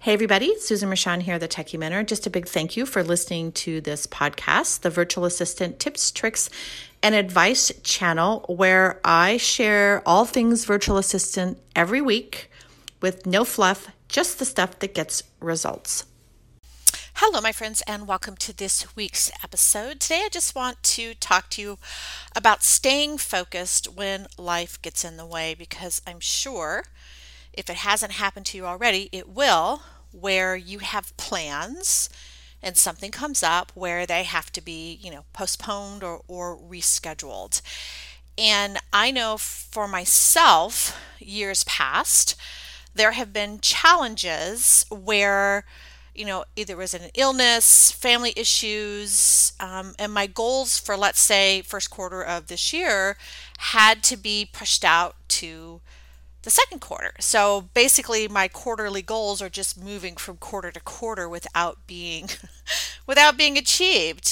Hey everybody, Susan Rashan here, the Techie Mentor. Just a big thank you for listening to this podcast, the Virtual Assistant Tips, Tricks, and Advice channel, where I share all things virtual assistant every week with no fluff, just the stuff that gets results. Hello, my friends, and welcome to this week's episode. Today, I just want to talk to you about staying focused when life gets in the way, because I'm sure if it hasn't happened to you already, it will, where you have plans and something comes up where they have to be, postponed or rescheduled. And I know for myself, years past, there have been challenges where either it was an illness, family issues, and my goals for, let's say, first quarter of this year had to be pushed out to the second quarter. So basically, my quarterly goals are just moving from quarter to quarter without being without being achieved.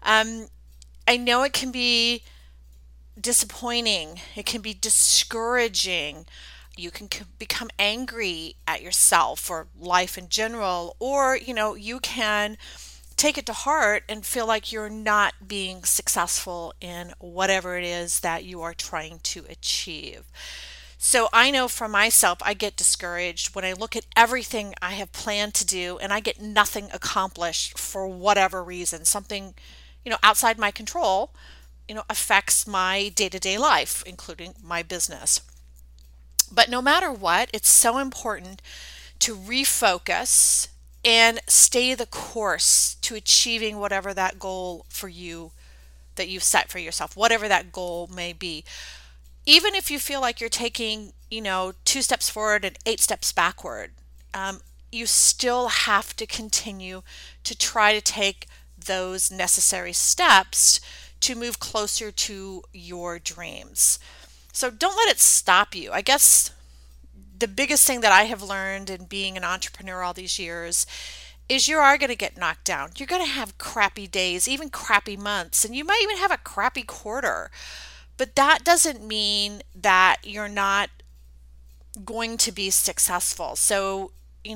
I know it can be disappointing. It can be discouraging. You can become angry at yourself or life in general, or you can take it to heart and feel like you're not being successful in whatever it is that you are trying to achieve. So I know for myself, I get discouraged when I look at everything I have planned to do and I get nothing accomplished for whatever reason. Something, outside my control, affects my day-to-day life, including my business. But no matter what, it's so important to refocus and stay the course to achieving whatever that goal for you that you've set for yourself, whatever that goal may be. Even if you feel like you're taking, 2 steps forward and 8 steps backward, you still have to continue to try to take those necessary steps to move closer to your dreams. So don't let it stop you. I guess the biggest thing that I have learned in being an entrepreneur all these years is you are going to get knocked down. You're going to have crappy days, even crappy months, and you might even have a crappy quarter. But that doesn't mean that you're not going to be successful. So,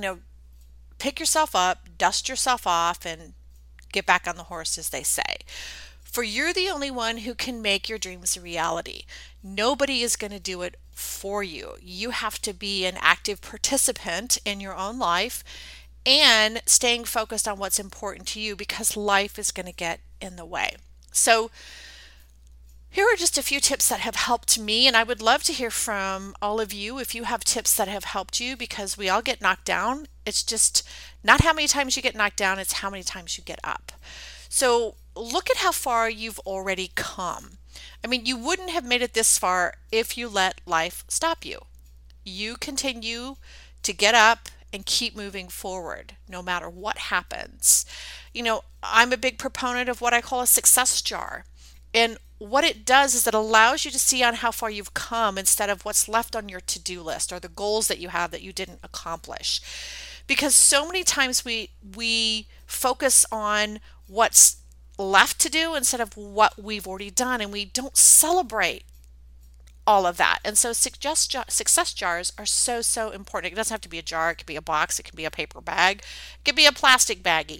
pick yourself up, dust yourself off, and get back on the horse, as they say. For you're the only one who can make your dreams a reality. Nobody is going to do it for you. You have to be an active participant in your own life and staying focused on what's important to you, because life is going to get in the way. So, here are just a few tips that have helped me, and I would love to hear from all of you if you have tips that have helped you, because we all get knocked down. It's just not how many times you get knocked down, it's how many times you get up. So look at how far you've already come. I mean, you wouldn't have made it this far if you let life stop you. You continue to get up and keep moving forward no matter what happens. I'm a big proponent of what I call a success jar. And what it does is it allows you to see on how far you've come instead of what's left on your to-do list or the goals that you have that you didn't accomplish. Because so many times we focus on what's left to do instead of what we've already done, and we don't celebrate all of that. And so success jars are so important. It doesn't have to be a jar. It could be a box. It can be a paper bag. It could be a plastic baggie.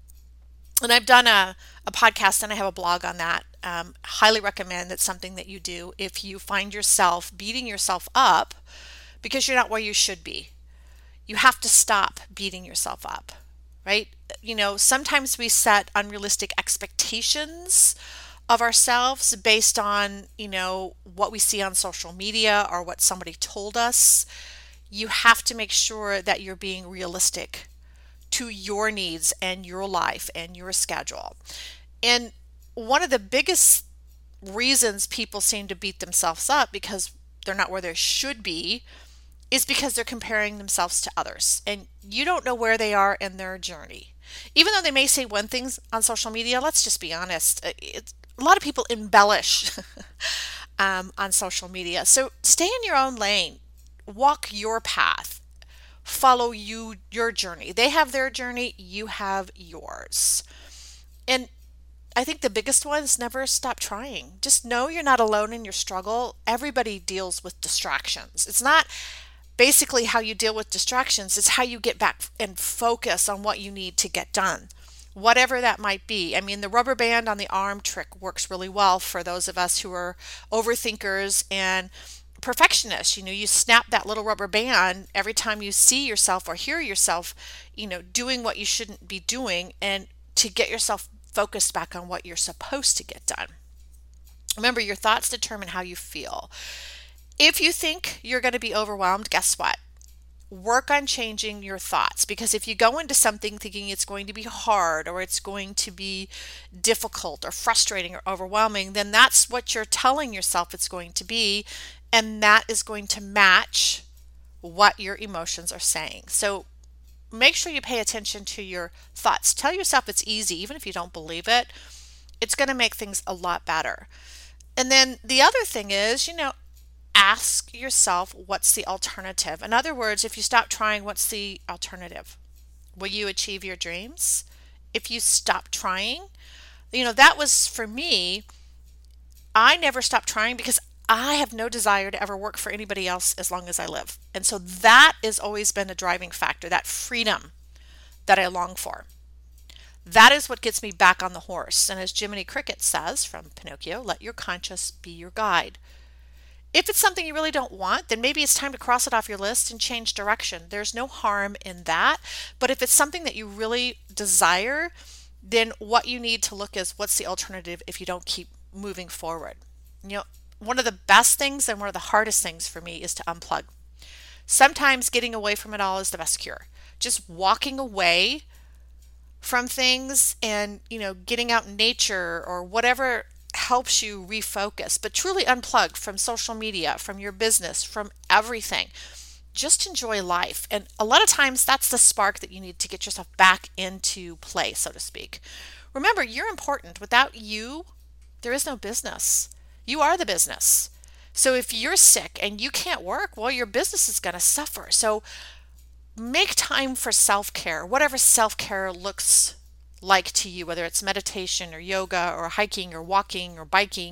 And I've done a podcast and I have a blog on that. Highly recommend. It's something that you do if you find yourself beating yourself up because you're not where you should be. You have to stop beating yourself up, right? Sometimes we set unrealistic expectations of ourselves based on, what we see on social media or what somebody told us. You have to make sure that you're being realistic to your needs and your life and your schedule. And one of the biggest reasons people seem to beat themselves up because they're not where they should be is because they're comparing themselves to others. And you don't know where they are in their journey. Even though they may say one thing on social media, let's just be honest. A lot of people embellish on social media. So stay in your own lane. Walk your path. Follow your journey. They have their journey, you have yours. And I think the biggest one is never stop trying. Just know you're not alone in your struggle. Everybody deals with distractions. It's not basically how you deal with distractions is how you get back and focus on what you need to get done, whatever that might be. I mean, the rubber band on the arm trick works really well for those of us who are overthinkers and perfectionists. You snap that little rubber band every time you see yourself or hear yourself, doing what you shouldn't be doing, and to get yourself focused back on what you're supposed to get done. Remember, your thoughts determine how you feel. If you think you're going to be overwhelmed, guess what? Work on changing your thoughts, because if you go into something thinking it's going to be hard or it's going to be difficult or frustrating or overwhelming, then that's what you're telling yourself it's going to be, and that is going to match what your emotions are saying. So make sure you pay attention to your thoughts. Tell yourself it's easy, even if you don't believe it. It's going to make things a lot better. And then the other thing is, ask yourself, what's the alternative? In other words, if you stop trying, what's the alternative? Will you achieve your dreams? If you stop trying, that was for me. I never stopped trying because I have no desire to ever work for anybody else as long as I live. And so that has always been a driving factor, that freedom that I long for. That is what gets me back on the horse. And as Jiminy Cricket says from Pinocchio, let your conscience be your guide. If it's something you really don't want, then maybe it's time to cross it off your list and change direction. There's no harm in that. But if it's something that you really desire, then what you need to look is, what's the alternative if you don't keep moving forward? One of the best things and one of the hardest things for me is to unplug. Sometimes getting away from it all is the best cure. Just walking away from things and, getting out in nature or whatever helps you refocus, but truly unplug from social media, from your business, from everything. Just enjoy life. And a lot of times that's the spark that you need to get yourself back into play, so to speak. Remember, you're important. Without you, there is no business. You are the business. So if you're sick and you can't work, well, your business is going to suffer. So make time for self-care, whatever self-care looks like to you, whether it's meditation or yoga or hiking or walking or biking.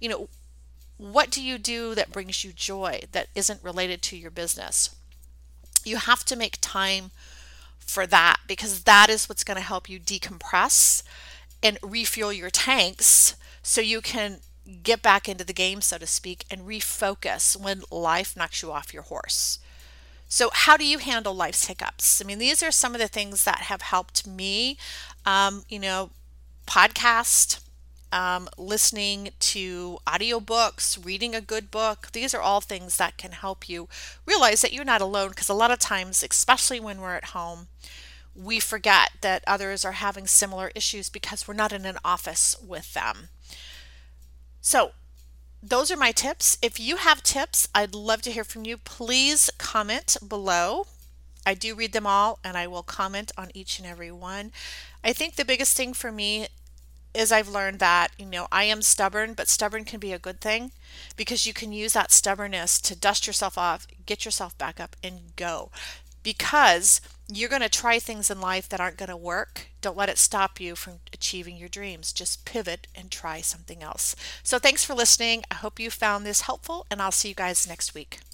What do you do that brings you joy that isn't related to your business? You have to make time for that, because that is what's going to help you decompress and refuel your tanks so you can get back into the game, so to speak, and refocus when life knocks you off your horse. So how do you handle life's hiccups? I mean, these are some of the things that have helped me. Podcast, listening to audiobooks, reading a good book. These are all things that can help you realize that you're not alone, because a lot of times, especially when we're at home, we forget that others are having similar issues because we're not in an office with them. So those are my tips. If you have tips, I'd love to hear from you. Please comment below. I do read them all, and I will comment on each and every one. I think the biggest thing for me is I've learned that, I am stubborn, but stubborn can be a good thing, because you can use that stubbornness to dust yourself off, get yourself back up, and go. Because you're going to try things in life that aren't going to work. Don't let it stop you from achieving your dreams. Just pivot and try something else. So thanks for listening. I hope you found this helpful, and I'll see you guys next week.